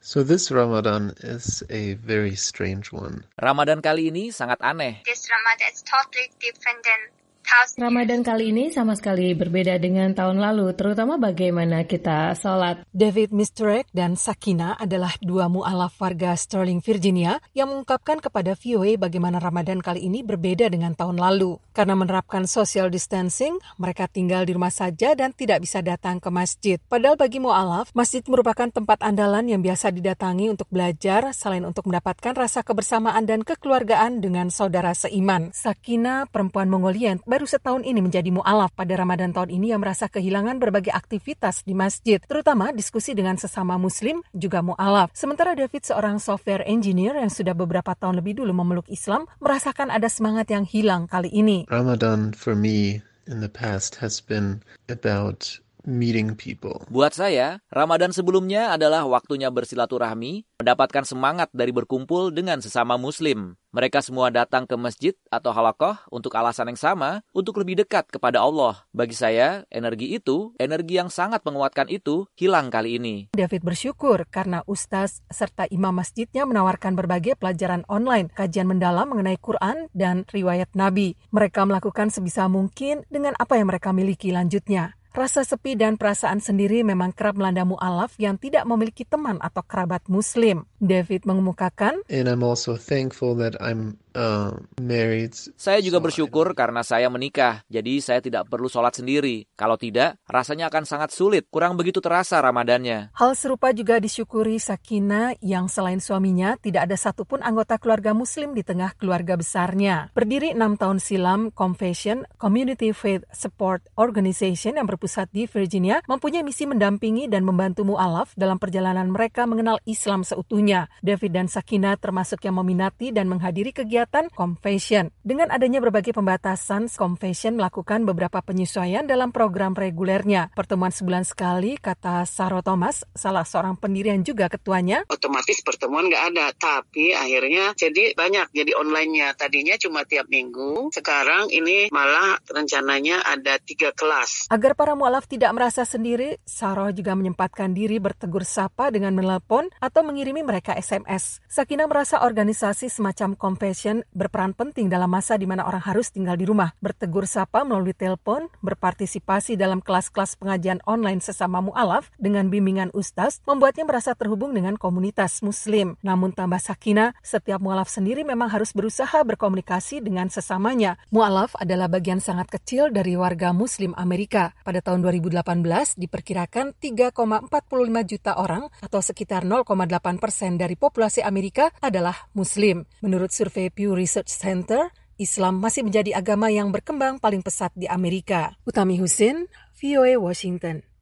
So this Ramadan is a very strange one. Ramadan kali ini sangat aneh. This Ramadan is totally different than thousand years. Ramadan kali ini sama sekali berbeda dengan tahun lalu, terutama bagaimana kita sholat. David Misterek dan Sakina adalah dua mu'alaf warga Sterling, Virginia yang mengungkapkan kepada VOA bagaimana Ramadan kali ini berbeda dengan tahun lalu. Karena menerapkan social distancing, mereka tinggal di rumah saja dan tidak bisa datang ke masjid. Padahal bagi mu'alaf, masjid merupakan tempat andalan yang biasa didatangi untuk belajar, selain untuk mendapatkan rasa kebersamaan dan kekeluargaan dengan saudara seiman. Sakina, perempuan Mongolian, baru setahun ini menjadi mu'alaf. Pada Ramadan tahun ini ia merasa kehilangan berbagai aktivitas di masjid, terutama diskusi dengan sesama muslim, juga mu'alaf. Sementara David, seorang software engineer yang sudah beberapa tahun lebih dulu memeluk Islam, merasakan ada semangat yang hilang kali ini. Ramadan for me in the past has been about meeting people. Buat saya, Ramadan sebelumnya adalah waktunya bersilaturahmi, mendapatkan semangat dari berkumpul dengan sesama muslim. Mereka semua datang ke masjid atau halaqah untuk alasan yang sama, untuk lebih dekat kepada Allah. Bagi saya, energi yang sangat menguatkan itu, hilang kali ini. David bersyukur karena ustaz serta imam masjidnya menawarkan berbagai pelajaran online, kajian mendalam mengenai Quran dan riwayat Nabi. Mereka melakukan sebisa mungkin dengan apa yang mereka miliki lanjutnya. Rasa sepi dan perasaan sendiri memang kerap melanda mu'alaf yang tidak memiliki teman atau kerabat muslim. David mengemukakan, And I'm also thankful that I'm married. Saya juga bersyukur karena saya menikah, jadi saya tidak perlu sholat sendiri. Kalau tidak, rasanya akan sangat sulit, kurang begitu terasa Ramadannya. Hal serupa juga disyukuri Sakina yang selain suaminya, tidak ada satupun anggota keluarga muslim di tengah keluarga besarnya. Berdiri 6 tahun silam, Confession, Community Faith Support Organization yang berpusat di Virginia, mempunyai misi mendampingi dan membantu mu'alaf dalam perjalanan mereka mengenal Islam seutuhnya. David dan Sakina termasuk yang meminati dan menghadiri kegiatan Confession. Dengan adanya berbagai pembatasan, Confession melakukan beberapa penyesuaian dalam program regulernya. Pertemuan sebulan sekali, kata Sarah Thomas, salah seorang pendiri yang juga ketuanya. Otomatis pertemuan nggak ada, tapi akhirnya jadi banyak, jadi online-nya. Tadinya cuma tiap minggu, sekarang ini malah rencananya ada 3 kelas. Agar para mu'alaf tidak merasa sendiri, Sarah juga menyempatkan diri bertegur sapa dengan menelepon atau mengirimi mereka SMS. Sakina merasa organisasi semacam Confession berperan penting dalam masa di mana orang harus tinggal di rumah. Bertegur sapa melalui telepon, berpartisipasi dalam kelas-kelas pengajian online sesama mu'alaf dengan bimbingan ustaz, membuatnya merasa terhubung dengan komunitas muslim. Namun tambah Sakina, setiap mu'alaf sendiri memang harus berusaha berkomunikasi dengan sesamanya. Mu'alaf adalah bagian sangat kecil dari warga muslim Amerika. Pada tahun 2018 diperkirakan 3,45 juta orang atau sekitar 0,8% dari populasi Amerika adalah muslim. Menurut survei Pew Research Center, Islam masih menjadi agama yang berkembang paling pesat di Amerika. Utami Husin, VOA Washington.